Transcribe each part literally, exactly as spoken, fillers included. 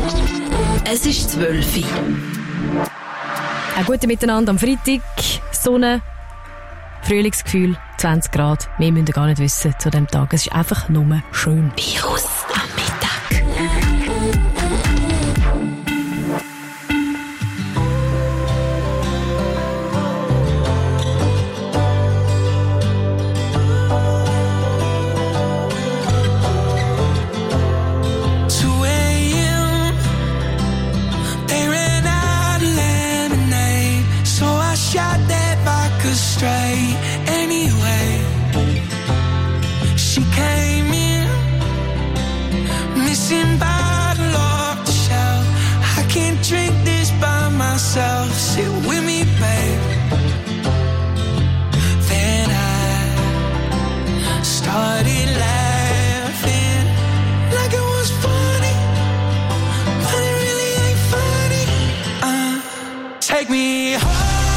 Es ist zwölf Uhr. Ein guten Miteinander am Freitag. Sonne, Frühlingsgefühl, zwanzig Grad. Mehr müsst ihr gar nicht wissen zu diesem Tag. Es ist einfach nur schön. Virus am Mittag. Straight anyway, she came in missing bottle off the shelf. I can't drink this by myself. Sit with me, babe. Then I started laughing like it was funny, but it really ain't funny. Uh, take me home.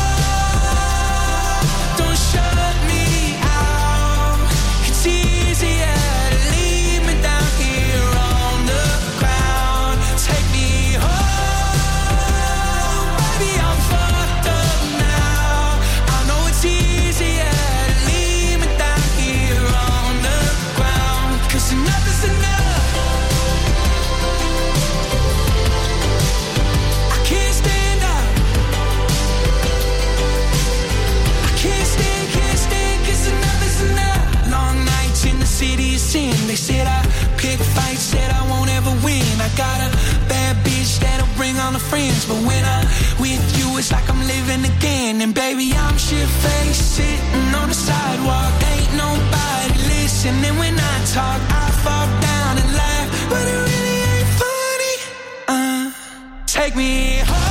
They said I pick fights, said I won't ever win. I got a bad bitch that'll bring all the friends, but when I'm with you, it's like I'm living again. And baby, I'm shit-faced, sitting on the sidewalk. Ain't nobody listening when I talk. I fall down and laugh, but it really ain't funny. Uh, take me home.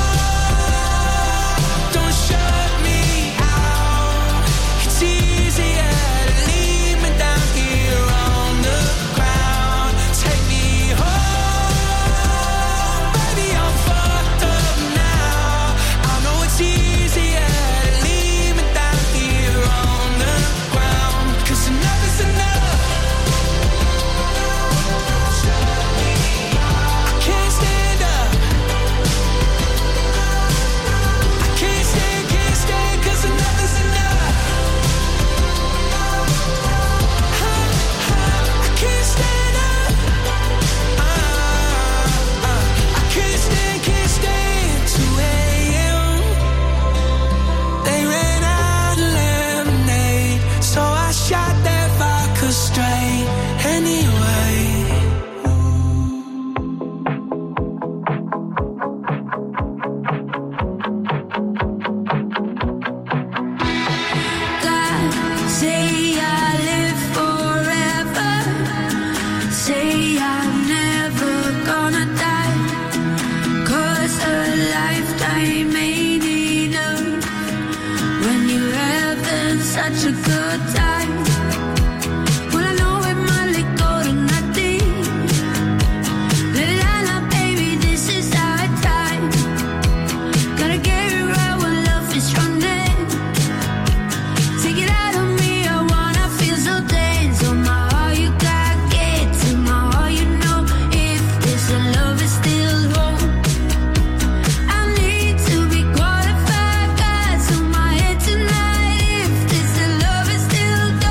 Don't shut me out. It's easier to leave me down here on the ground. Take me home, baby, I'm fucked up now. I know it's easier to leave me down here on the ground, 'cause enough is enough. I can't stand up. I can't stand, can't stand, 'cause enough is enough. I can't stand up. Uh, uh, I can't stand, can't stand. two a.m. They ran out of lemonade, so I shot that vodka straight anyway. God, say I live forever. Say I'm never gonna die. 'Cause a lifetime ain't enough when you're having such a good time. Well, I know it might let go to nothing. La la la, baby, this is our time. Gotta get it right when love is running. Take it out on me, I wanna feel so tense. On my heart you got get to my heart, you know if this love is still home. I need to be qualified, God's on my head tonight. If this love is still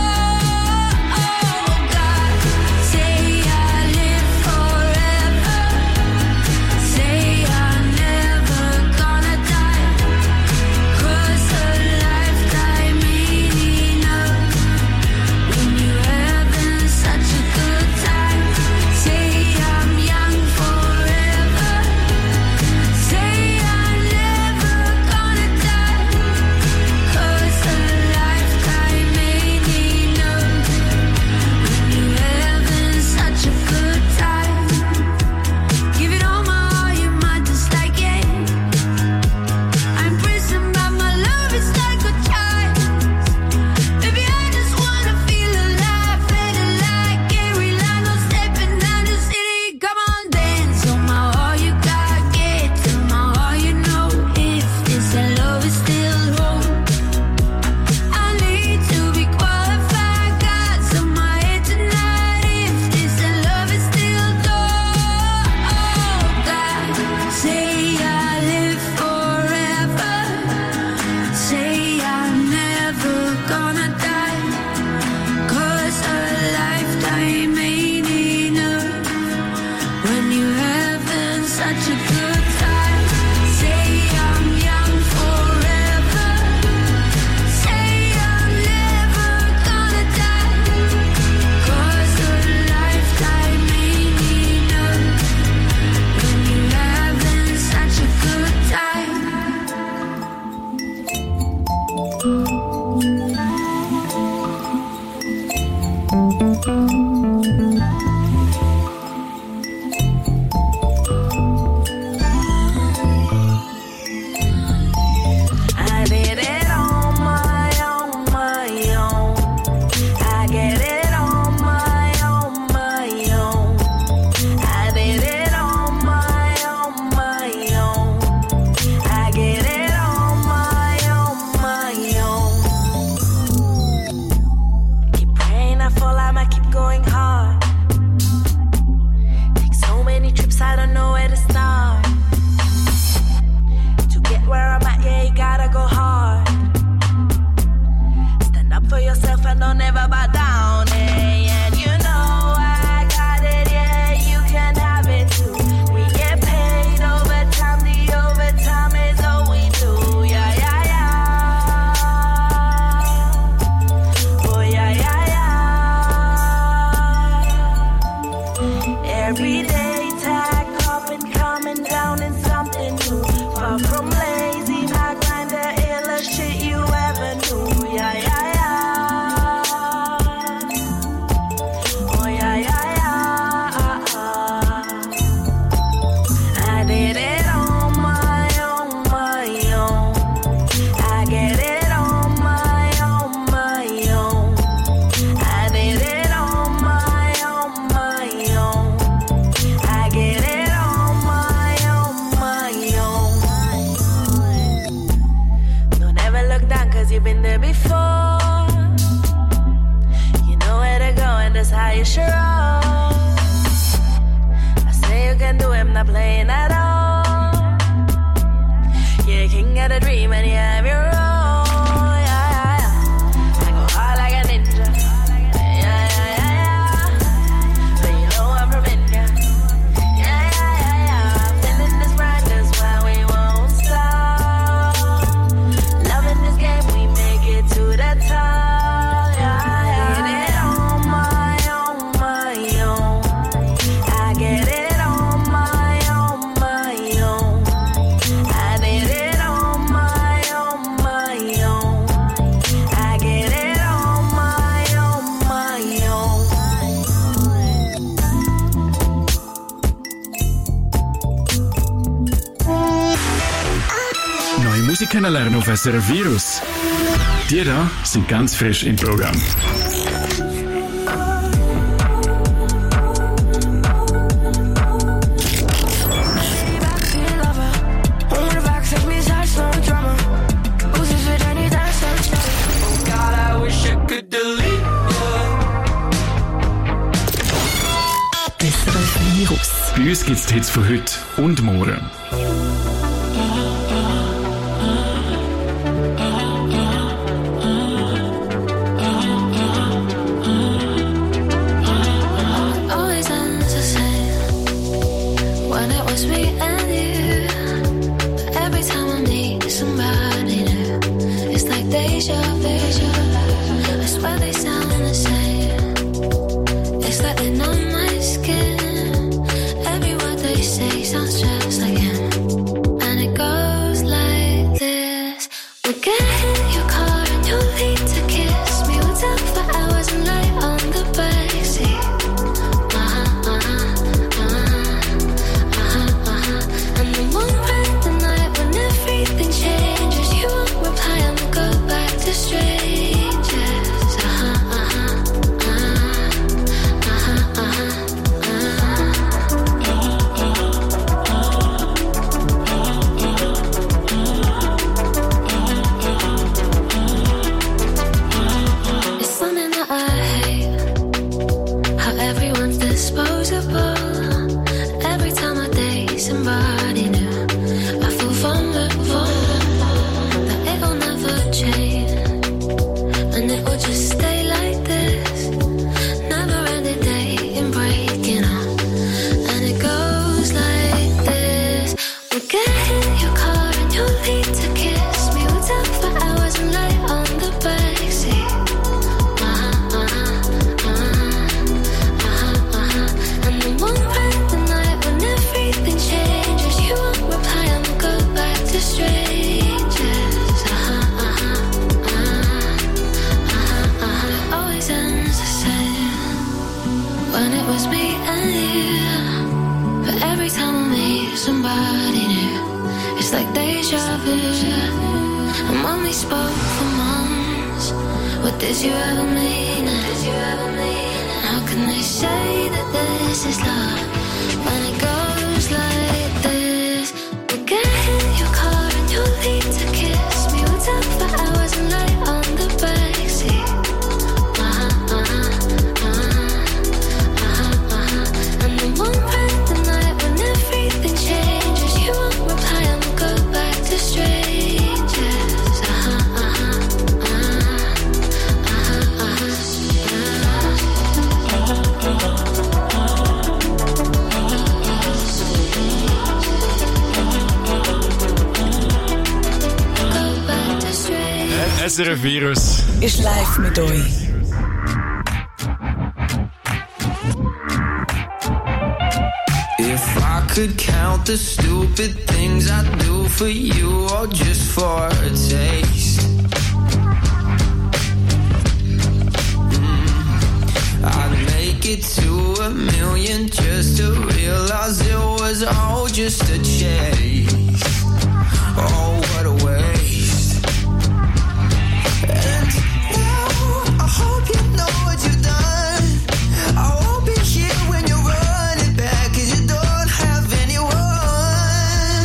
Kennenlernen auf S R F Virus. Die da sind ganz frisch im Programm. S R F Virus. Bei uns gibt es die Hits von heute und morgen. vision. And when we spoke for months, what did you ever mean? Did you ever mean? How can they say that this is love when it goes like this? We'll get in your car and you'll leave to kiss me. We'll talk for hours and lay on the backseat. Uh-huh, uh-huh, uh-huh, uh-huh, uh-huh. And then one random night when everything changes, you won't reply and we'll go back to strangers. Uh-huh, uh-huh, uh-huh, uh-huh, go back to strangers. S R F Virus. Ist live mit euch. If I could count the stupid things I do for you, or just for a taste, mm, I'd make it to a million just to realize it was all just a chase. Oh, what a waste. And now I hope you know what you've done. I won't be here when you're running back, 'cause you don't have anyone.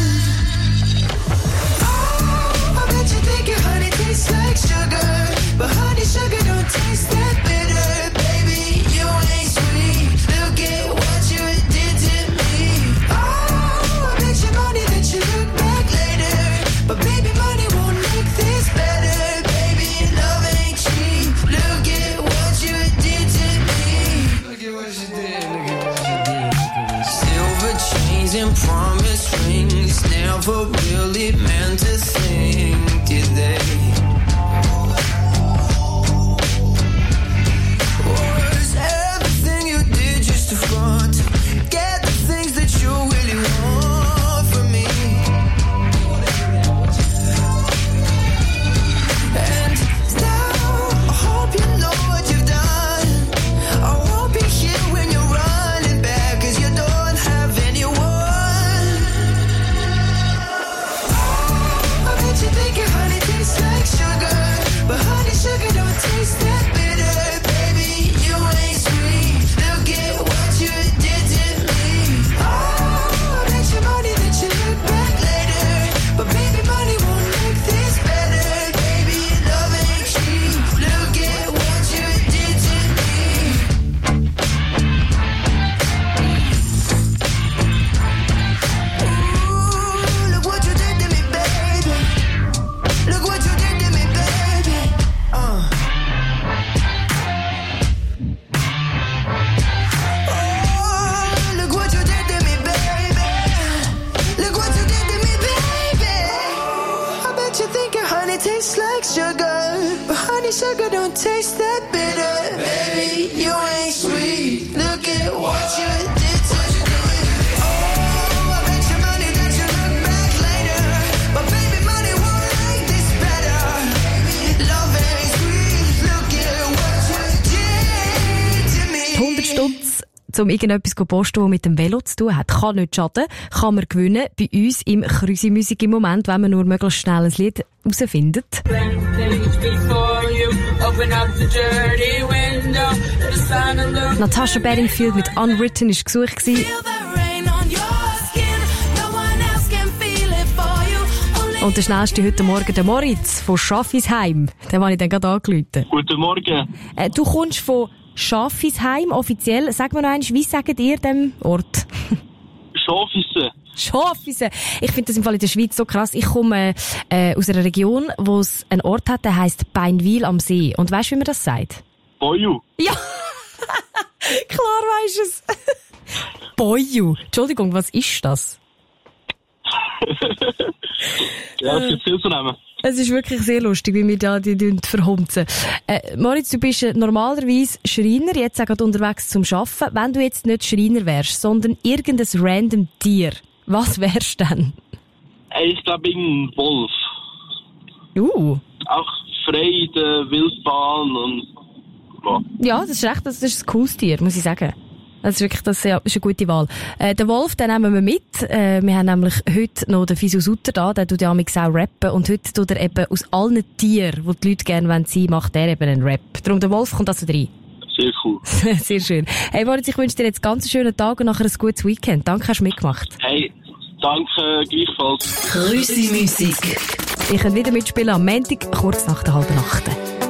Oh, I bet you think your honey tastes like sugar, but honey sugar don't taste that bitter. Baby, you ain't sweet. Look at what you did to me. Oh, I bet you money that you look back later, but baby, money won't make this better. Baby, love ain't cheap. Look at what you did to me. Look at what you did. Look at what you did. Silver chains and promise rings never really meant to think, did they? Was everything you did just a front? Get the things that you really want from me. And now I hope you know what you've done. I won't be here when you're running back, 'cause you don't have anyone. Oh, I bet you think your honey tastes like sugar, but honey sugar don't taste that bitter. Baby, you ain't sweet. Look at what you did to me. Oh, I bet you money that you look back later, but baby, money won't make this better. Baby, love ain't cheap. Look at what you did to me. Ooh, look what you did to me, baby. Look what you did to me, baby. Uh. Oh, look what you did to me, baby. Look what you did to me, baby. I bet you think your honey tastes like sugar, but honey sugar don't taste that bitter. Baby, you ain't sweet. Look at what you did to me. Oh, I bet you money that you look back later, but baby, money won't make this better. Love ain't sweet. Look at what you did to me. hundert Stutz, um irgendetwas zu posten, das mit dem Velo zu tun hat, kann nicht schaden, kann man gewinnen. Bei uns im Krüsi-Musik im Moment, wenn man nur möglichst schnell ein Lied herausfindet. Natasha Bedingfield mit Unwritten war gesucht gewesen. Und der schnellste heute Morgen, der Moritz von Schaffisheim. Den habe ich dann gerade angerufen. Guten Morgen. Äh, du kommst von Schaffisheim, offiziell. Sag mir noch einmal, wie sagt ihr dem Ort? Schafisse. Schaffisen. Ich finde das im Fall in der Schweiz so krass. Ich komme äh, aus einer Region, wo es einen Ort hat, der heisst Beinwil am See. Und weißt du, wie man das sagt? Boju. Ja! Klar weisst du es. Boju. Entschuldigung, was ist das? Ja, es gibt viel zu nehmen. Es ist wirklich sehr lustig, wie wir da die, die verhunzen. Äh, Moritz, du bist äh, normalerweise Schreiner, jetzt auch gerade unterwegs zum Arbeiten. Wenn du jetzt nicht Schreiner wärst, sondern irgendein random Tier, was wärst du denn? Ich glaube, ein Wolf. Uh. Auch frei in der Wildbahn und... Ja. Ja, das ist echt, das ist ein cooles Tier, muss ich sagen. Das ist wirklich das, ja, ist eine gute Wahl. Äh, den Wolf, den nehmen wir mit. Äh, wir haben nämlich heute noch den Fisu Sutter da, der tut ja auch rappen. Und heute tut er eben aus allen Tieren, die die Leute gerne sein wollen, macht er eben einen Rap. Darum der Wolf kommt also rein. Sehr cool. Sehr schön. Hey Moritz, ich wünsche dir jetzt ganz einen schönen Tag und nachher ein gutes Weekend. Danke, hast du mitgemacht. Hey, danke gleichfalls. Grüße Musik. Ich kann wieder mitspielen am Montag, kurz nach der halben Nacht.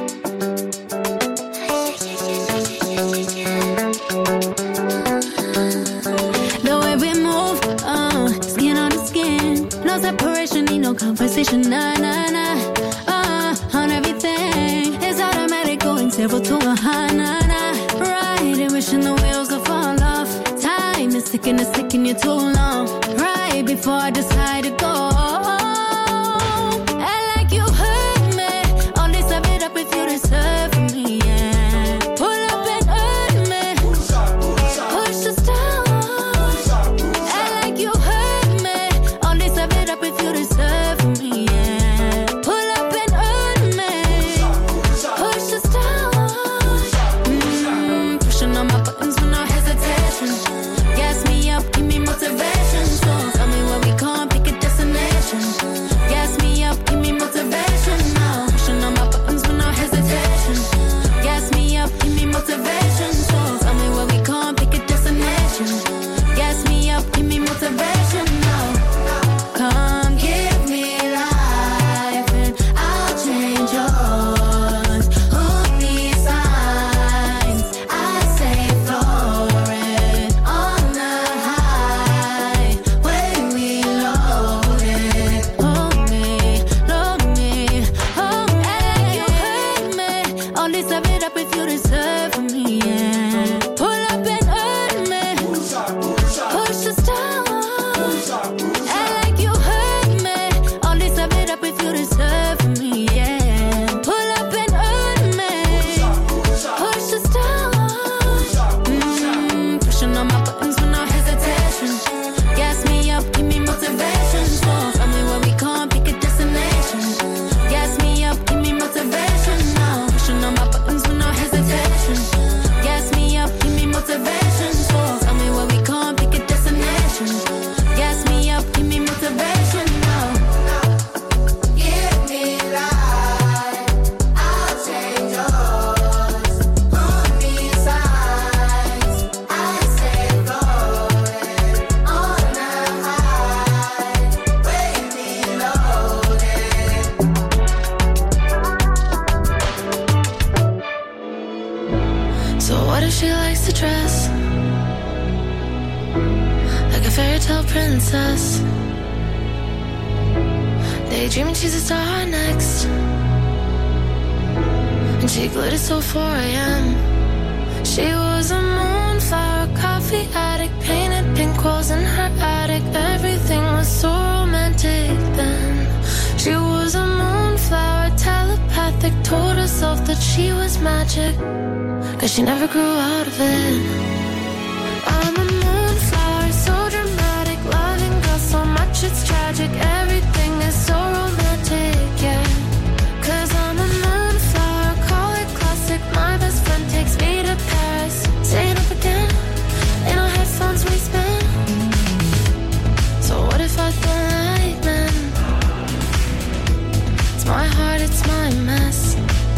Separation, need no conversation, nah, nah, nah. Uh, on everything, it's automatic, going zero to a high, nah, nah. Right, and wishing the wheels will fall off. Time is ticking, it's taking you too long. Right before I decide to go. And like you hurt me, only serve it up if you deserve me, yeah. Pull up and hurt me, push us down. And like you hurt me, only serve it up if you deserve me, yeah. Pull up and hurt me, push us down. Mm, pushing on my buttons with no hesitation. Gas me up, give me motivation. So tell me where we can't pick a destination. Gas me up, give me motivation now. Pushing on my buttons with no hesitation. Gas me up, give me motivation. So tell me where we can't pick a destination. Gas me up, give me motivation now. Come give me life and I'll change yours. Who needs signs? I say floating on the highway we loaded. Hold me, load me, hold me. And you hurt me, only serve it up if you deserve me, yeah. Pull up and hurt me, push us down. And like you hurt me, only serve it up if you deserve me, yeah. Pull up and hurt me, push us down. Mm, pushing on my buttons with no hesitation. Gas me up, give me motivation. So tell me where we can't pick a destination. Gas me up, give me motivation now. Pushing on my buttons with no hesitation. Gas me up, give me motivation. So tell me where we can't pick a destination. Gas me up, give me motivation now. Give me life, I'll change yours. Who needs signs? I say floating on the highway we loaded. So what if she likes to dress like a fairy tale princess? Daydreaming she's a star next, and she glittered till four a.m. She was a moonflower, coffee addict, painted pink walls in her attic. Everything was so romantic then. She was a moonflower, telepathic, told herself that she was magic, cause she never grew out of it. I'm a moonflower, so dramatic, loving girl so much it's tragic. Everything is so romantic, yeah. Cause I'm a moonflower, call it classic. My best friend takes me to Paris. Staying up again, in our headphones we spin. So what if I don't like men? It's my heart, it's my mess.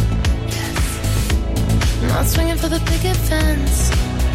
Not swinging for the picket fence,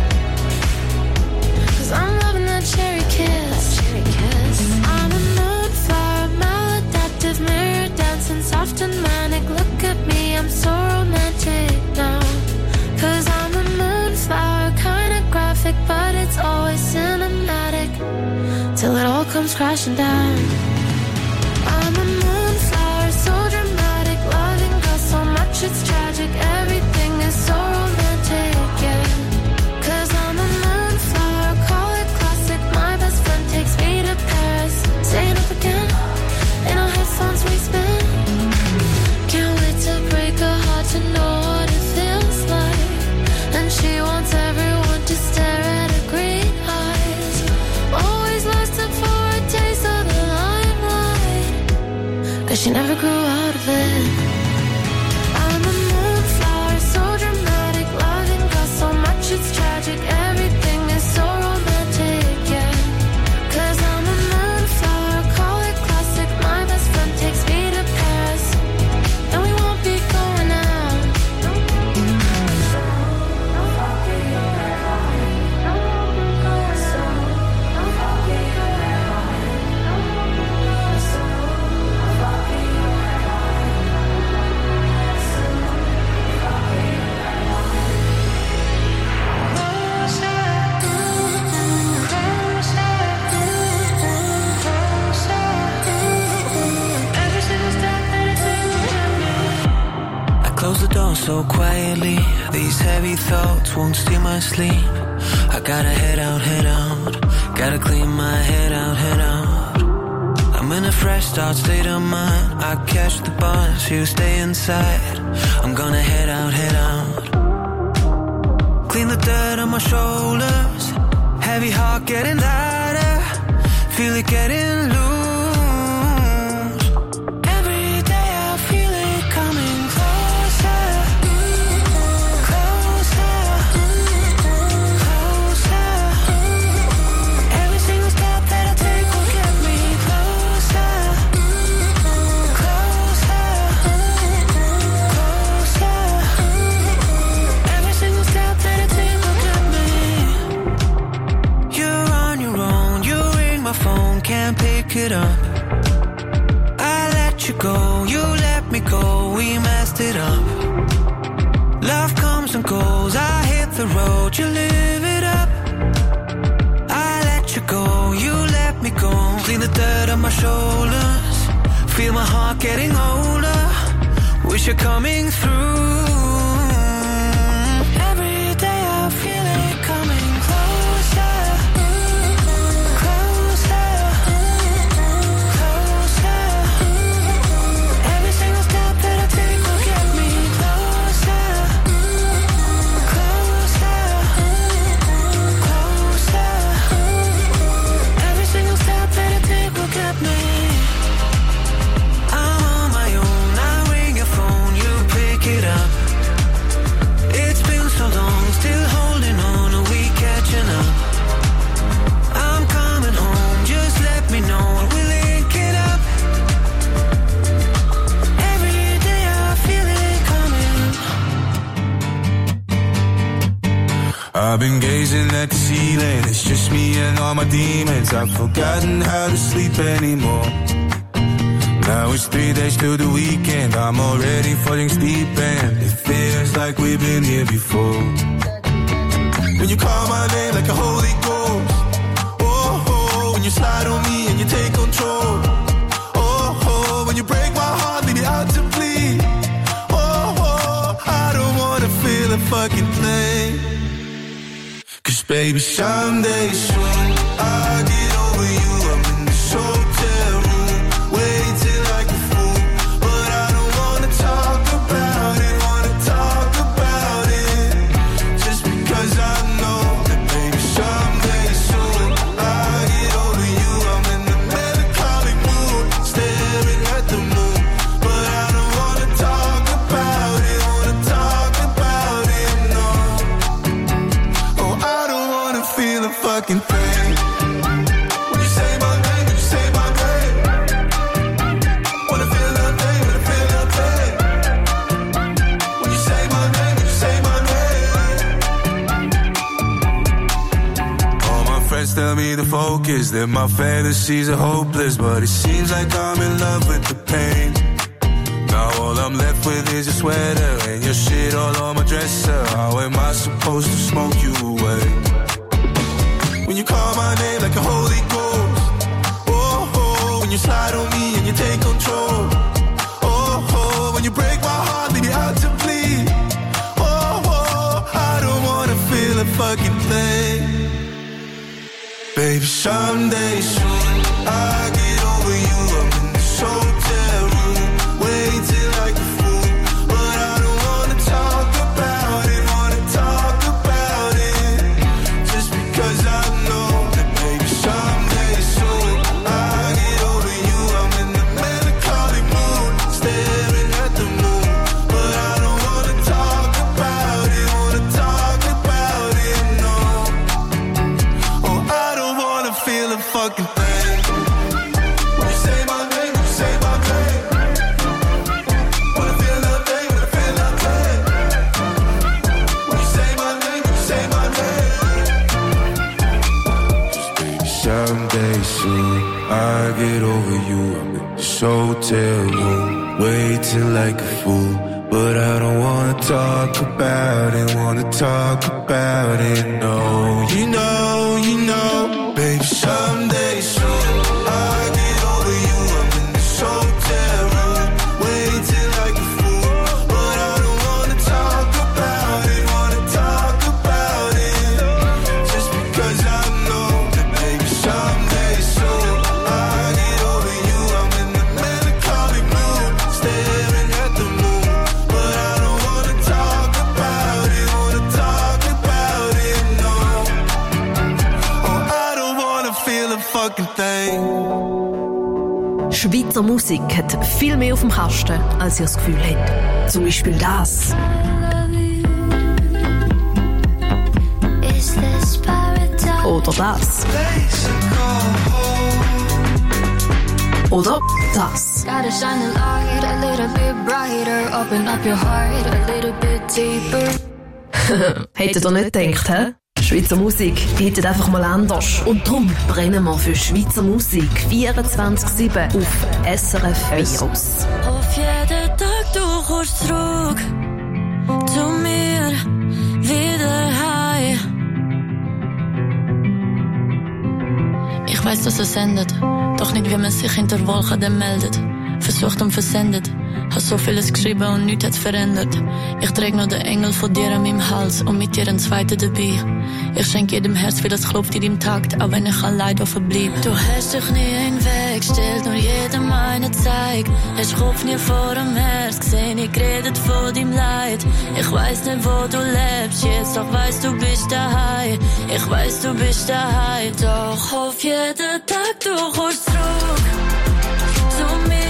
cause I'm loving that cherry kiss. That cherry kiss. I'm a moonflower, maladaptive, mirror dancing, soft and manic. Look at me, I'm so romantic now. Cause I'm a moonflower, kinda graphic, but it's always cinematic, till it all comes crashing down. I'm a moonflower, so dramatic, loving girl so much it's tragic. Everything is so romantic, yeah. Cause I'm a moonflower, call it classic. My best friend takes me to Paris. Staying up again, in our headphones we spin. Can't wait to break her heart to know what it feels like. And she wants everyone to stare at her green eyes. Always lasting for a taste of the limelight, cause she never grew out of it. I'm a moonflower, so dramatic, loving girl so much it's tragic. Everything Close the door so quietly. These heavy thoughts won't steal my sleep. I gotta head out, head out. Gotta clean my head out, head out. I'm in a fresh start state of mind. I catch the bus, you stay inside. I'm gonna head out, head out. Clean the dirt on my shoulders. Heavy heart getting lighter. Feel it getting loose. Every day I feel it coming closer. Closer. Closer. Every single step that I take will get me closer. Closer. Closer. Every single step that I take will get me. You're on your own, you ring my phone, can't pick it up. I let you go, you let me go, we messed it up. Love comes and goes, I hit the road, you live it up. I let you go, you let me go. Clean the dirt on my shoulders, feel my heart getting older. Wish you're coming through. Every day I feel it coming closer. Closer. Closer. Every single step that I take will get me closer. Closer. Closer. Every single step that I take will get me. I'm on my own, I ring your phone, you pick it up. It's been so long, still holding on, are we catching up? I'm coming home, just let me know, and we'll link it up. Every day I feel it coming. I've been gazing at the ceiling, it's just me and all my demons. I've forgotten how to sleep anymore. Now it's three days till the weekend, I'm already falling deep in. It feels like we've been here before. When you call my name like a holy ghost. Oh, oh, when you slide on me and you take control. Oh, oh, when you break my heart, leave me out to bleed. Oh, oh, I don't wanna feel a fucking thing. Cause baby, someday soon I'll get over you. I'm in this hotel room, waiting like a fool. But I don't wanna talk about it, wanna talk about it. Just because I know that baby, someday soon I'll get over you. I'm in the melancholy mood, staring at the moon. But I don't wanna talk about it, wanna talk about it, no. Oh, I don't wanna feel a fucking thing. When you say my name, when you say my name, wanna feel nothing, wanna feel nothing. When you say my name, when you say my name. All my friends tell me to focus, that my fantasies are hopeless. But it seems like I'm in love with the pain. Now all I'm left with is your sweater and your shit all on my dresser. How am I supposed to smoke you away? When you call my name like a holy ghost. Oh, oh, when you slide on me and you take control. Oh, oh, when you break my heart, leave me out to bleed. Oh, oh, I don't wanna feel a fucking thing. Baby, someday soon I'll get over you. I'm in this hotel room, waiting like a fool. But I don't wanna talk about it, wanna talk about it. Just because I know that baby, someday soon I'll get over you. I'm in the melancholy mood, staring at the moon. But I don't wanna talk about it, wanna talk about it, no. Oh, I don't wanna feel a fucking thing. When you say my name, when you say my name, wanna feel nothing, wanna feel nothing. When you say my name, when you say my name. Someday soon I'll get over you. I'm in this hotel room, waiting like a fool. But I don't wanna talk about it, wanna talk about it, no. You know, you know, baby, someday soon I'll get over you. I'm in this hotel room, waiting like a fool. But I don't Schweizer Musik hat viel mehr auf dem Kasten, als ihr das Gefühl habt. Zum Beispiel das. Oder das. Oder das. Hättet ihr nicht gedacht, hä? Schweizer Musik geht einfach mal anders. Und darum brennen wir für Schweizer Musik vierundzwanzig sieben auf S R F Virus. Auf jeden Tag du kommst zurück zu mir wieder heim. Ich weiss, dass es endet, doch nicht, wie man sich hinter Wolken dann meldet. Versucht und versendet, hab so vieles geschrieben und nichts hat's verändert. Ich träg noch den Engel von dir an meinem Hals und mit dir einen zweiten dabei. Ich schenk jedem Herz, wie das klopft in deinem Takt, auch wenn ich allein da verbleib. Du hast dich nie hinweggestellt, nur jedem einen zeigt. Hast Kopf nie vor dem Herz gesehen, ich redet von deinem Leid. Ich weiss nicht, wo du lebst jetzt, doch weiss, du bist daheim. Ich weiss, du bist daheim, doch auf jeden Tag du kommst zurück zu mir.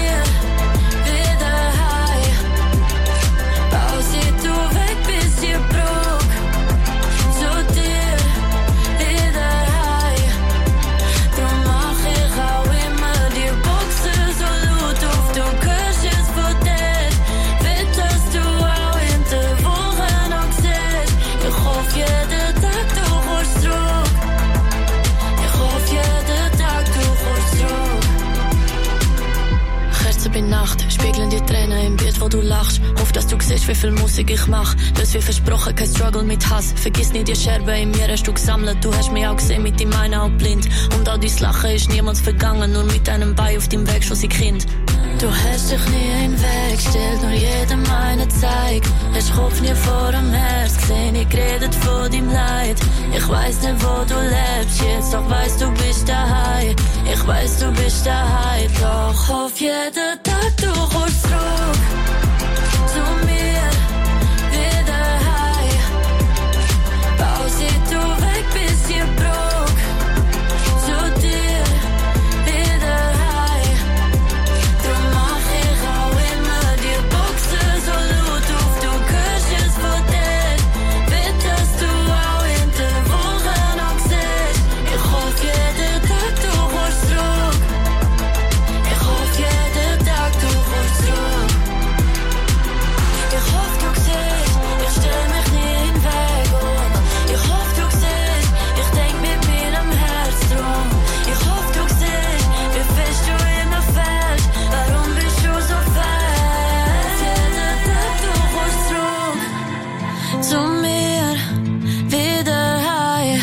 Bei Nacht spiegeln die Tränen im Bild, wo du lachst. Hoff, dass du siehst, wie viel Musik ich mach. Das wie versprochen, kein Struggle mit Hass. Vergiss nicht, die Scherben in mir hast du gesammelt. Du hast mich auch gesehen mit deinem einen Auge blind. Und all dein Lachen ist niemals vergangen, nur mit einem Bein auf deinem Weg schon sein Kind. Du hast dich nie hinweggestellt, nur jedem einen zeigt. Hast Kopf nie vor dem Herz gesehen, ich redet von deinem Leid. Ich weiss nicht, wo du lebst jetzt, doch weiss, du bist daheim. Ich weiss, du bist daheim, doch auf jeden Tag du kommst zurück zu mir wieder heim. Pause, du weg bis ihr Bruch zu dir wieder heim. Drum mach ich auch immer die Boxen so laut auf, du hörst es von dir. Wird, dass du auch in der Woche noch siehst. Ich hoff jeden Tag du kommst zurück. Ich hoff jeden Tag du kommst zurück. Ich hoff du siehst, ich stell mich nie in den Weg um. Ich hoff du siehst, ich denk mit mir am Herz drum. Ich hoff du siehst, wie fest du immer fällst. Warum bist du so fest? Jeden Tag du kommst zurück zu mir wieder heim.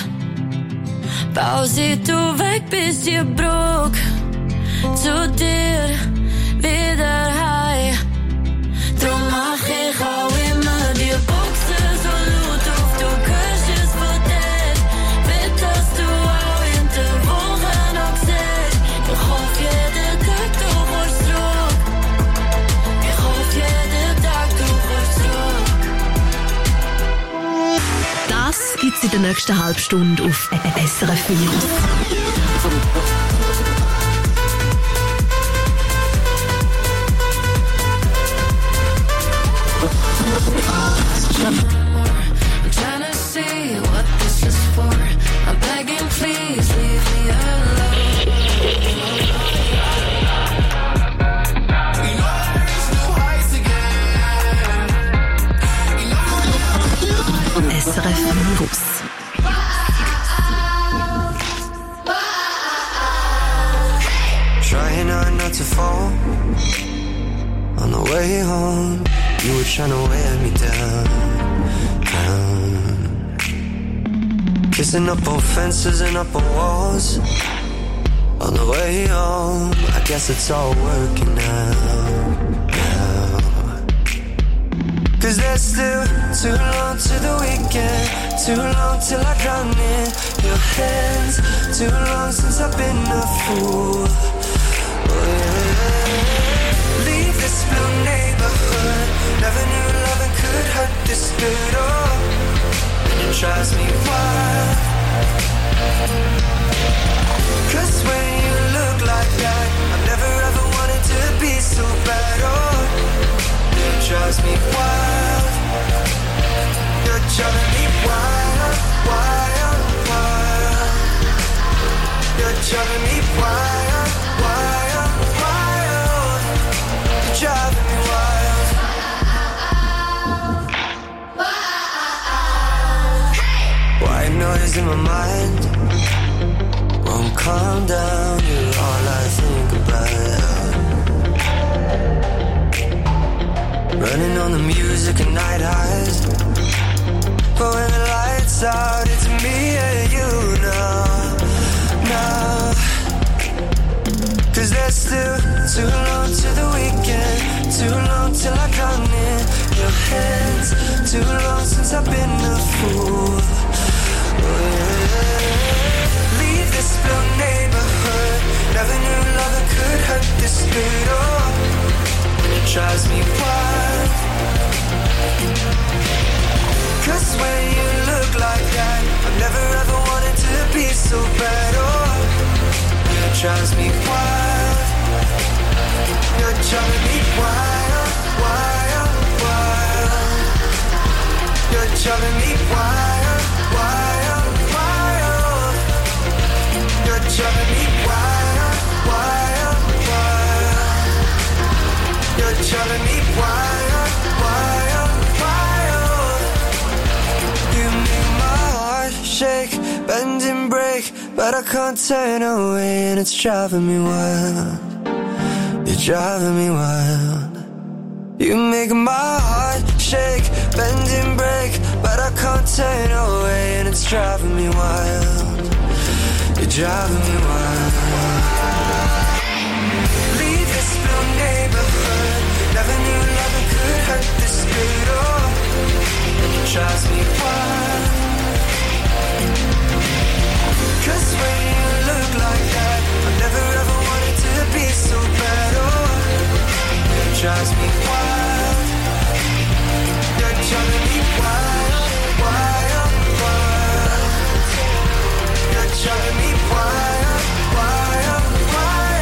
Pause, du weg bis ihr Bruch zu dir wieder heim. Drum mach ich auch immer die Boxen so laut auf, du hörst es von dir. Wird, dass du auch in der Woche noch siehst. Ich hoff jeden Tag du kommst zurück. Ich hoff jeden Tag du kommst zurück. Das gibt's in der nächsten halben Stunde auf S R F Virus. I'm trying to see what this is for. I'm begging, please leave me alone. S R F Virus. Trying hard not to fall. On the way home, you were trying to wear me down, down. Kissing up on fences and up on walls. On the way home, I guess it's all working out, now. Cause there's still too long to the weekend. Too long till I drown in your hands. Too long since I've been a fool. Oh, yeah. Leave this blue neighborhood. Never knew loving could hurt this good. Oh, and it drives me wild. Cause when you look like that, I've never ever wanted to me wild. You're driving me wild, wild, wild. You're driving me wild, wild, wild. You're driving me wild. White noise in my mind won't calm down. You're all I think about. Running on the music and night highs, but when the lights out, it's me and you now, now. Cause there's still too long to the weekend, too long till I come in your hands, too long since I've been a fool. Oh, yeah. Leave this little neighborhood, never knew love could hurt this good. Oh, it drives me wild. Cause when you look like that, I've never ever wanted to be so bad. Oh, it drives me wild. You're driving me wild, wild, wild. You're driving me wild, wild, wild. You're driving me wild, wild, wild. You're driving me wild, wild, wild. You make my heart shake, bend and break, but I can't turn away, and it's driving me wild. You're driving me wild. You make my heart shake, bend and break, but I can't turn away, and it's driving me wild. You're driving me wild. Leave this blue neighborhood, never knew love could hurt this good. Oh, it drives me wild. Cause when you look like that, I never ever wanted to be so bad. Oh, it drives me wild. You're driving me wild, wild, wild. You're driving me wild, wild, wild.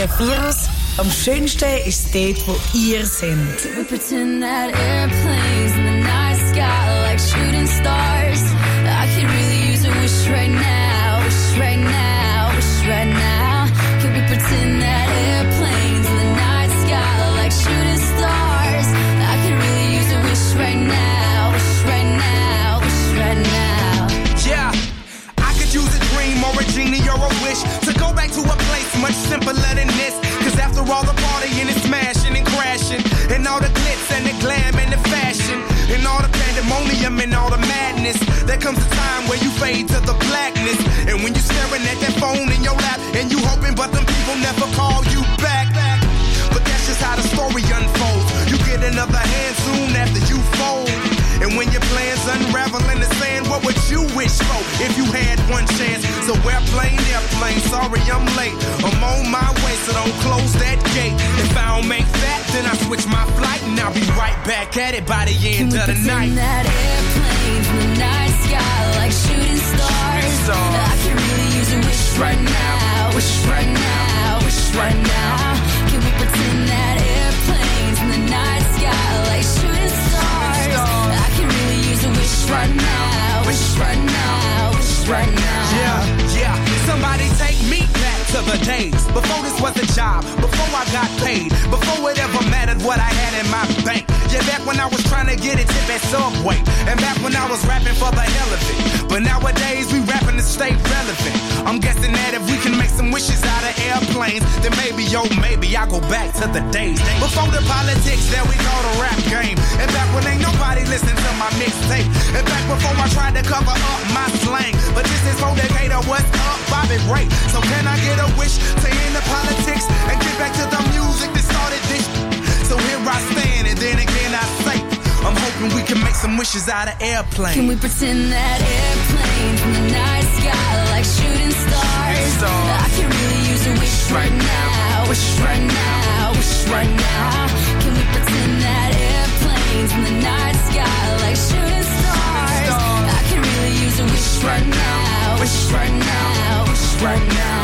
F Virus. Am schönsten ist es dort, wo ihr seid. We pretend that airplanes in the night sky like shooting stars. I could really use a wish right now, wish right now, wish right now. Could we pretend that airplanes in the night sky like shooting stars? I could really use a wish right now, wish right now, wish right now. Yeah, I could use a dream or a genie or a wish to go back to a place much simpler than this. Cause after all the partying and smashing and crashing, and all the glitz and the glam and the fashion, and all the pandemonium and all the madness, there comes a time where you fade to the blackness. And when you're staring at that phone in your lap, and you hoping but them people never call you back. But that's just how the story unfolds. You get another hand soon after you fold. And when your plans unravel in the sand, what would you wish for if you had one chance? So airplane, airplane, sorry I'm late. I'm on my way, so don't close that gate. If I don't make that, then I switch my flight, and I'll be right back at it by the end of the night. Can we pretend that airplanes in the night sky like shooting stars? I can really use a wish right now, wish right now, wish right now. Can we pretend that airplanes in the night sky like shooting stars? I can really use a wish right now, wish right now, wish right now. Yeah, yeah, somebody take me back to the days before this was a job, before I got paid, before it ever mattered what I had in my bank. Yeah, back when I was trying to get a tip at Subway, and back when I was rapping for the hell of it. But nowadays we rapping to stay relevant. I'm guessing that if we can make some wishes out of airplanes, then maybe, yo, maybe I'll go back to the days before the politics that we call the rap game. And back when ain't nobody listening to my mixtape. And back before I tried to cover up my slang. But this is for Decatur, what's up, Bobby Ray? So can I get a wish to end the politics and get back to the music that started this? So here I stand, and then again I say, I'm hoping we can make some wishes out of airplanes. Can we pretend that airplanes in the night sky like shooting stars? I can really use a wish right now, wish right now, wish right now. Can we pretend that airplanes in the night sky like shooting stars? I can really use a wish right now, wish right now, wish right now.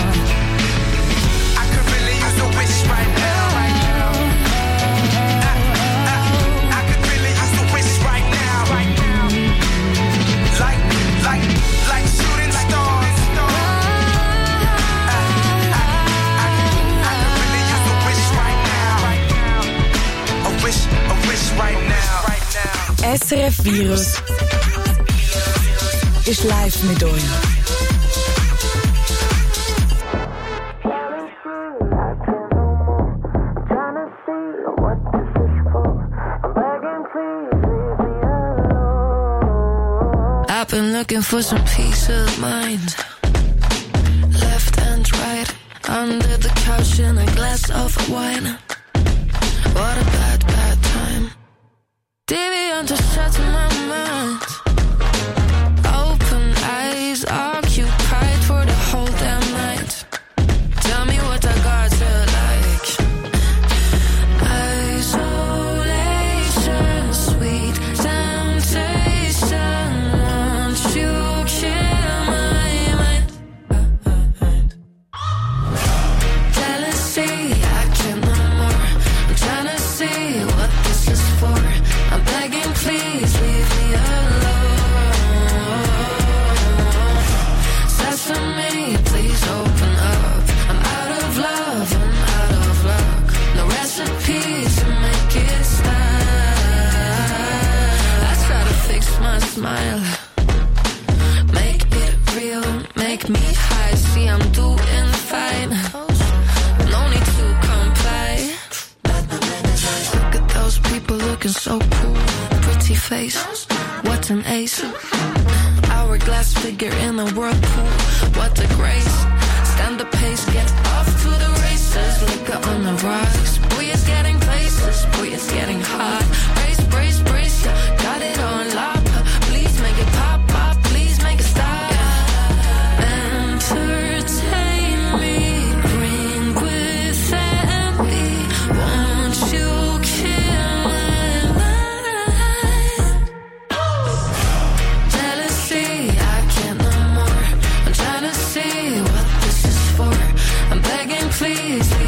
I could really use a wish right now. Like, like shooting stars. I, I, I, I can really use a wish right now. A wish, a wish right now. Right now. S R F Virus ist live mit euch. I've been looking for some peace of mind. Left and right, under the couch in a glass of wine. What a bad, bad time. D V on to shut my mind. Open eyes, occupied for the whole damn night. Tell me what I got to like. Isolation, sweet temptation. You kill my mind. Jealousy, I can't no more. I'm trying to see what this is for. I'm begging, please leave me alone. Sesame, please open up. I'm out of love, I'm out of luck. No recipes to make it stop. I try to fix my smile. Make me high, see I'm doing fine. No need to comply. Look at those people looking so cool. Pretty face, what an ace. Hourglass figure in a whirlpool. What a grace. Stand the pace, get off to the races. Liquor on the rocks. Boy, it's getting places. Boy, it's getting hot. Brace, brace, brace. Yeah, got it on lock. Please make it pop, pop. Please make it stop. Entertain me, bring within me. Won't you kill my mind? Jealousy, I can't no more. I'm trying to see what this is for. I'm begging, please.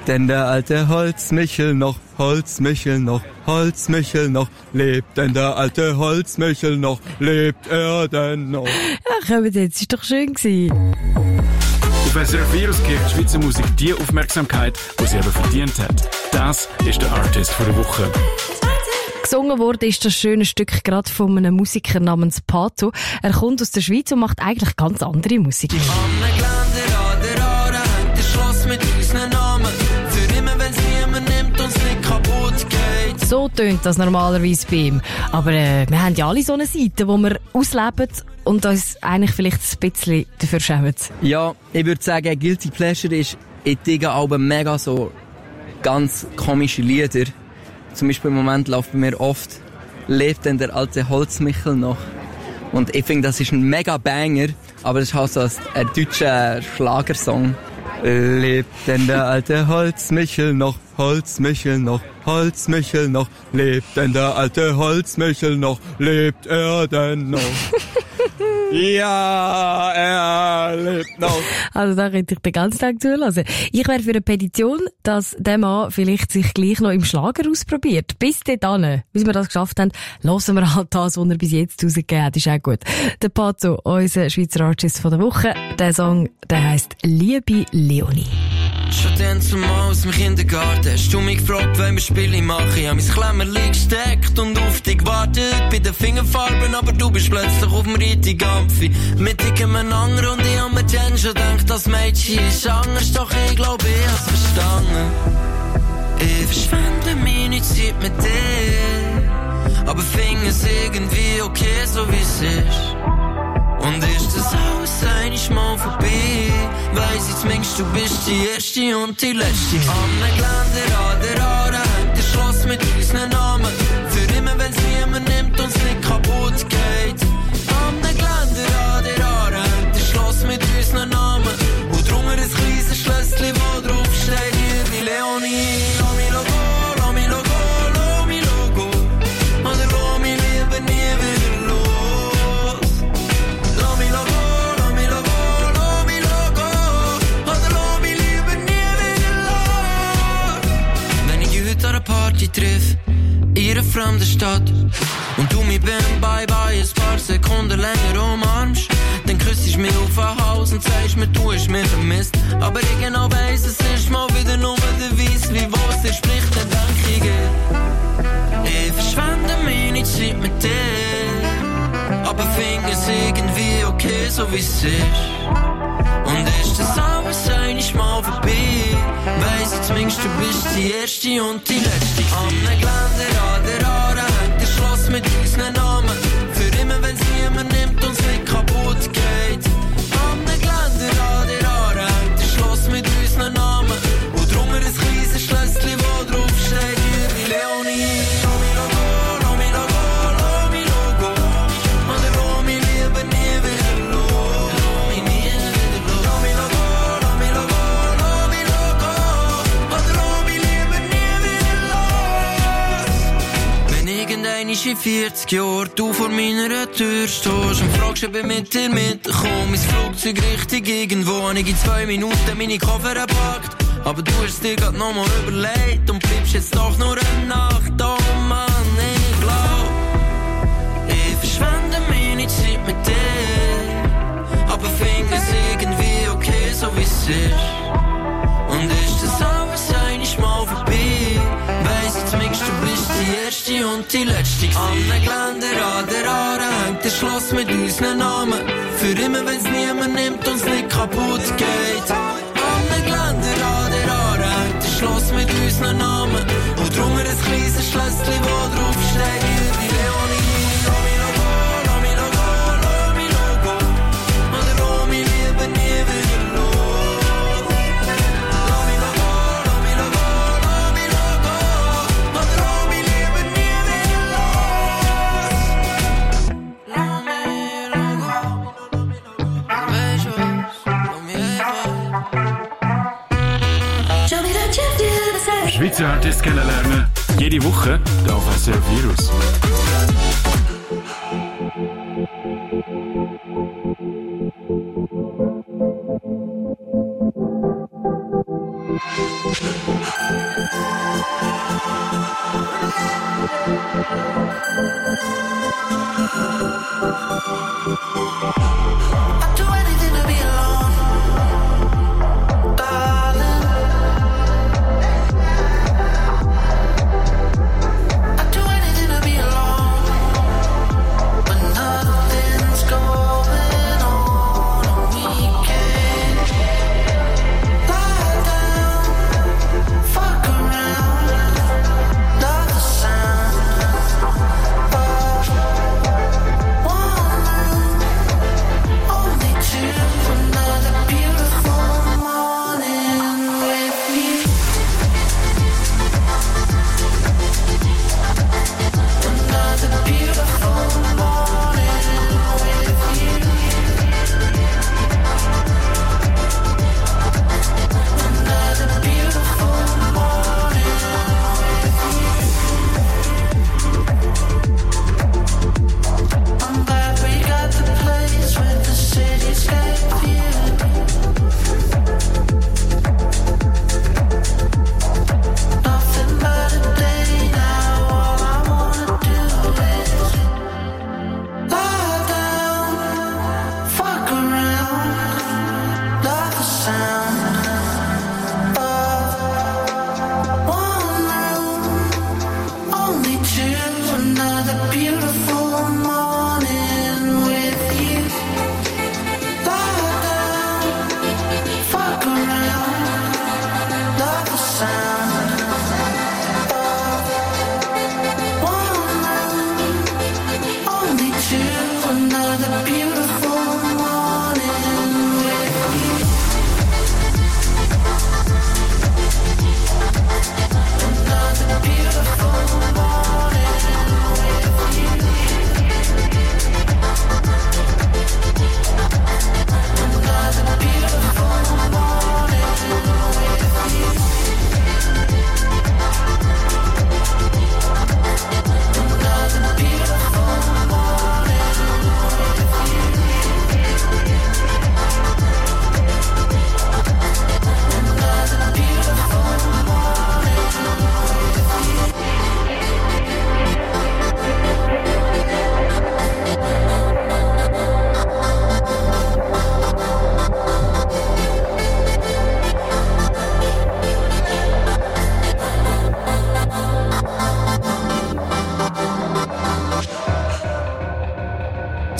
denn der alte Holzmichel noch, Holzmichel noch, Holzmichel noch, lebt denn der alte Holzmichel noch, lebt er denn noch? Ja, kommen jetzt, ist doch schön gewesen. Auf S R F Virus kriegt die Schweizer Musik die Aufmerksamkeit, die sie eben verdient hat. Das ist der Artist von der Woche. Gesungen wurde ist das schöne Stück gerade von einem Musiker namens Pato. Er kommt aus der Schweiz und macht eigentlich ganz andere Musik. So tönt das normalerweise bei ihm. Aber äh, wir haben ja alle so eine Seite, wo wir ausleben und uns eigentlich vielleicht ein bisschen dafür schämen. Ja, ich würde sagen, Guilty Pleasure ist in diesen Alben mega so ganz komische Lieder. Zum Beispiel im Moment läuft bei mir oft «Lebt denn der alte Holzmichel noch?» Und ich finde, das ist ein mega Banger, aber das ist halt so ein, ein deutscher Schlagersong. Lebt denn der alte Holzmichel noch, Holzmichel noch, Holzmichel noch, lebt denn der alte Holzmichel noch, lebt er denn noch? Ja, er lebt noch. Also da könnte ich den ganzen Tag zuhören. Ich wäre für eine Petition, dass der Mann vielleicht sich gleich noch im Schlager ausprobiert. Bis dahin, bis wir das geschafft haben, hören wir halt das, was er bis jetzt rausgegeben hat. Ist auch gut. Der Pato, unser Schweizer Artist von der Woche. Der Song, der heisst «Liebe Leonie». Schon dann zumal aus dem Kindergarten hast du mich gefragt, wenn wir Spiele machen. Ich hab mein Klemmerli gesteckt und auf dich gewartet bei den Fingerfarben, aber du bist plötzlich auf dem richtigen Ampfi mit irgendeinem und ich hab mir dann schon gedacht, das Mädchen ist anders, doch ich glaube, ich hab's verstanden. Ich verschwende meine Zeit mit dir, aber finde es irgendwie okay, so wie es ist. Und ist das alles einiges mal vorbei? Weiss ich zumindest, du bist die Erste und die Letzte. Am Geländer an der Aare hängt ein Schloss mit unseren Namen. Für immer, wenn's niemand nimmt, uns nicht kaputt geht. Am Geländer an der Aare hängt ein Schloss mit unseren Namen. Und drunter ein kleines Schlösschen, wo drauf steht, liebe Leonie. Lass mich go, lass mich go, lass mich go. Oder lass mich lieber nie wieder los. Party triff, in einer fremden Stadt und du mich beim Bye-Bye ein paar Sekunden länger umarmst, dann küsst du mich auf den Hals und sagst mir, du hast mich vermisst, aber ich genau weiss, es ist mal wieder nur der Weiss, wie was dir spricht, dann denk ich, ich verschwende meine Zeit mit dir, aber find es irgendwie okay, so wie es ist. Und ist das alles einiges mal vorbei? Weiss ich zumindest, du bist die Erste und die Letzte. Am Geländer an der Aare hängt ein Schloss mit unseren Namen. Für immer, wenn's niemand nimmt, uns nicht kaputt geht. Am Geländer an der Aare hängt ein Schloss mit unseren Namen. Und drunter ein kleines Schlösschen, wo drauf steht, liebe Leonie. Lass mich go, lass mich go, lass mich go. Oder lass mich lieber nie wieder los. Lass mich nie wieder los. Lass mich go, lass mich go, lass mich go. Oder lass mich lieber nie wieder los. Wenn irgendein ist in vierzig Jahren du vor meiner Tür stehst und fragst, ob ich mit dir mitkomme, mein Flugzeug richtig irgendwo, habe ich in zwei Minuten meine Koffer gepackt. Aber du hast dir grad noch mal überlegt und bleibst jetzt doch nur eine Nacht. Oh Mann, ich glaub, ich verschwende meine Zeit mit dir, aber find es irgendwie okay, so wie es ist. Und ist das alles einiges mal vorbei? Weiss ich zumindest, du bist die Erste und die Letzte. Am Geländer an der Aare hängt ein Schloss mit unseren Namen. Für immer, wenn's niemand nimmt, uns nicht kaputt geht. Am Geländer an der Aare hängt ein Schloss mit unseren Namen. Und drunter ein kleines Schlösschen, wo drauf steht, liebe Leonie. Lass mich go, lass mich go, lass mich go. Oder lass mich lieber nie wieder los. Lass mich go, lass mich go, lass mich go. Oder lass mich lieber nie wieder los. Lass mich go. Weisst du was? Lass mich einfach. Schweizer Artists kennenlernen. Jede Woche hier auf S R F Virus.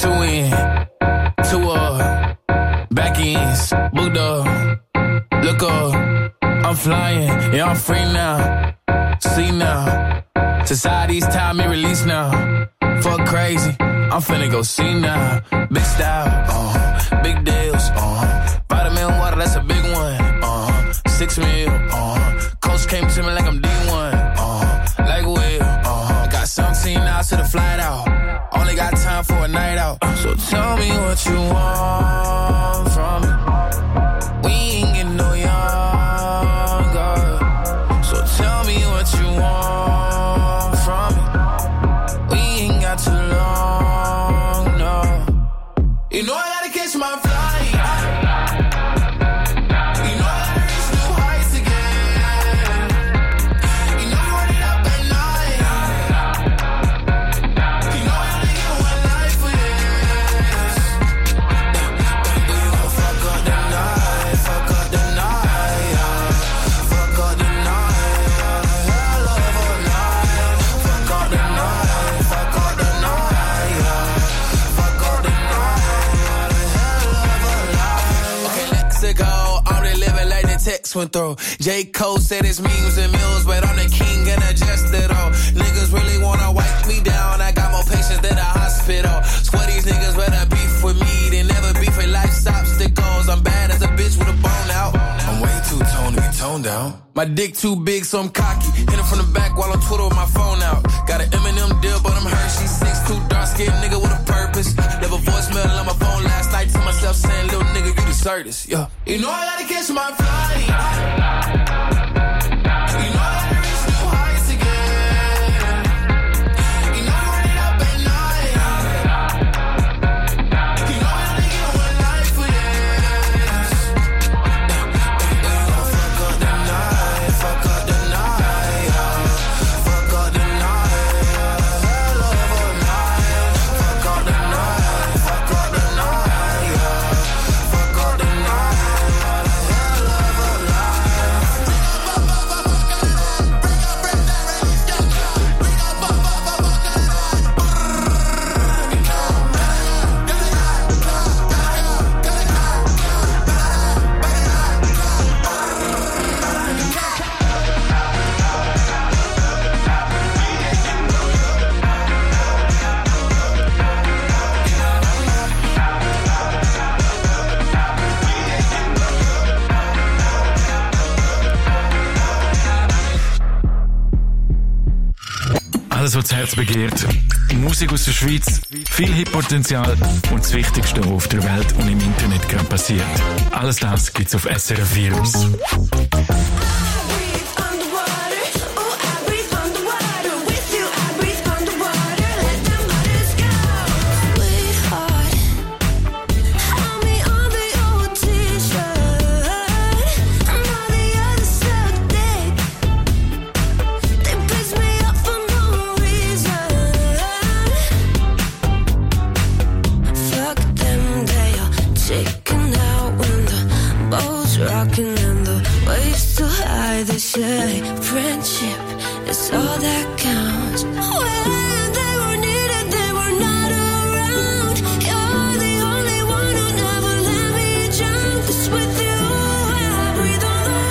two in, two up, back ends, booked up, look up, I'm flying, yeah I'm free now, see now, society's time me release now, fuck crazy, I'm finna go see now, big style, uh, big deals, uh, vitamin water, that's a big one, uh, six mil, uh, coach came to me like I'm D one, uh, like Will, uh, got seventeen hours to the flight out, only got time for a night out, so tell me what you want from me, we ain't getting no younger, so tell me what you want from me, we ain't got too long, no, you know I gotta catch my flight. Text went through. J. Cole said it's memes and mills, but I'm the king and adjust it all. Niggas really wanna wipe me down. I got more patience than a hospital. Swear these niggas better beef with me. They never beef with life's obstacles. I'm bad as a bitch with a bone out. I'm way too toned to be toned down. My dick too big, so I'm cocky. Hit him from the back while on Twitter with my phone out. Got an Eminem deal, but I'm Hershey. Six two dark skinned nigga with a purpose. Never voicemail on my phone last night to myself saying, little nigga, you deserve this. Yeah. You know I gotta catch my flight. You know I gotta reach new heights again. You know I run it up at night. You know I only get one life for this. Fuck up the night, fuck up the night, yeah. Fuck up the night, hell of a night. Fuck up the night, fuck up the night, yeah. Fuck up the night, hell of a Alles, was das Herz begehrt. Musik aus der Schweiz, viel Hitpotenzial und das Wichtigste, was auf der Welt und im Internet gerade passiert. Alles das gibt's auf S R F Virus. They say friendship is all that counts. When they were needed, they were not around. You're the only one who never let me drown. 'Cause with you, I breathe on the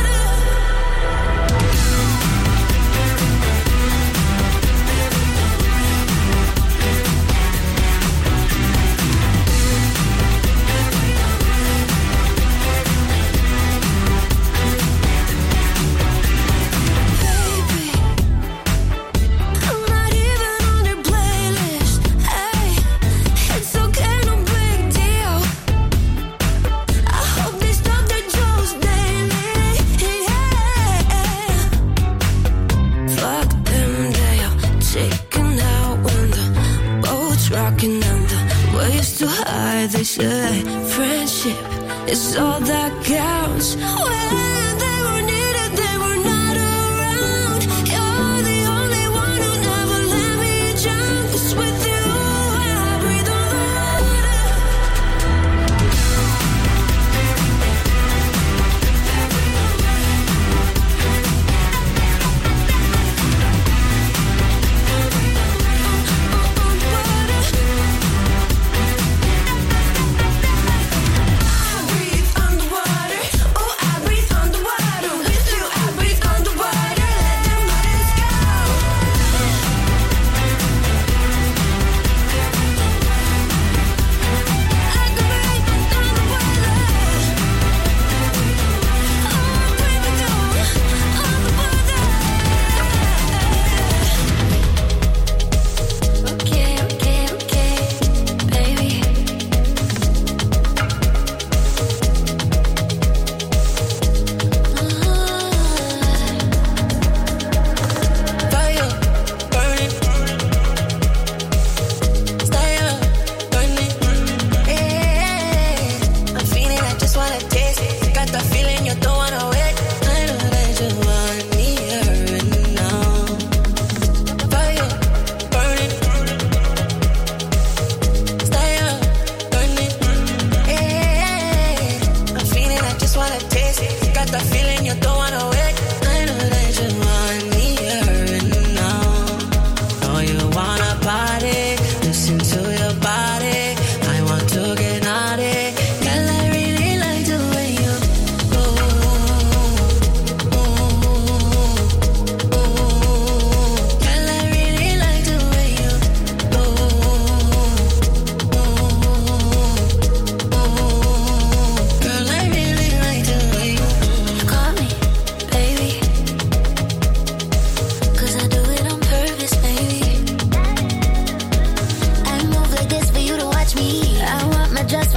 they say friendship is all that counts. When they were needed, they were not around. You're the only one who never let me drown. 'Cause with you, I breathe on the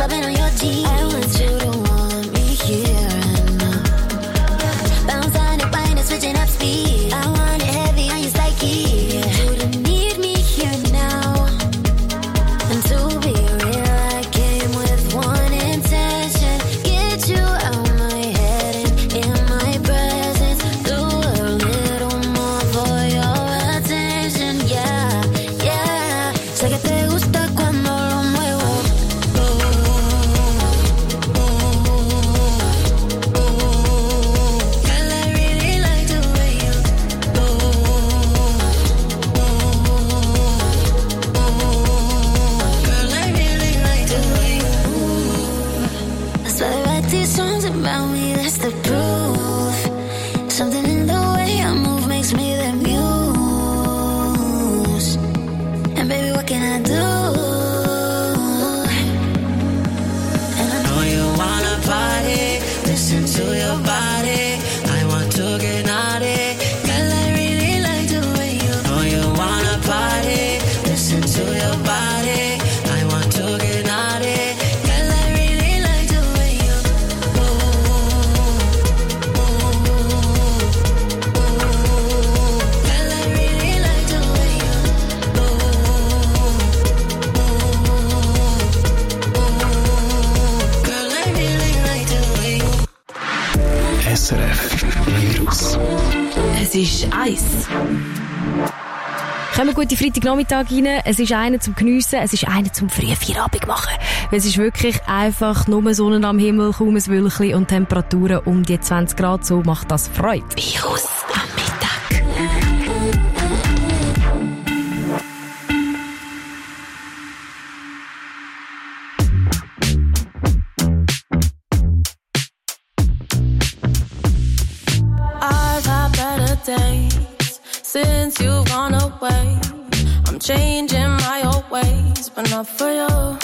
loving on your G. I want you to want me here and now. Bounce on it, wind it, switching up speed. I want it heavy on your psyche. You don't need me here now. And to be real, I came with one intention: get you out my head and in my presence. Do a little more for your attention, yeah, yeah. Sé que te gusta cuando lo muevo. Girl, I really like the way you Girl, I really like the way you move. That's why I write these songs about me, that's the proof. Something in the way I move makes me the muse. And baby, what can I do? And I know you wanna party. Listen to your body. I want to get naughty. Girl, I really like the way you know you wanna party. Listen to your body. I want to get naughty. Girl, I really like the way you Girl, I really like the way you Girl, I really like the way you S R F Virus. Es ist Eis. Kommen gute Freitagnachmittag rein. Es ist einer zum Geniessen, es ist einer zum frühen Feierabend machen. Weil es ist wirklich einfach nur Sonne am Himmel, kaum ein Wölkchen und Temperaturen um die zwanzig Grad. So macht das Freude. Virus am Mittag. I've had better days since you've gone away. I'm changing my old ways, but not for you.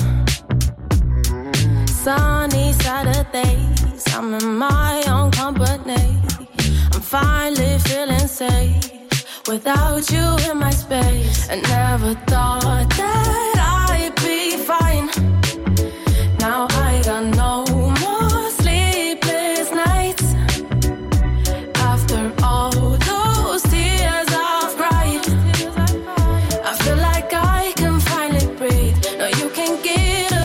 Sunny Saturdays, I'm in my own company. I'm finally feeling safe without you in my space. I never thought that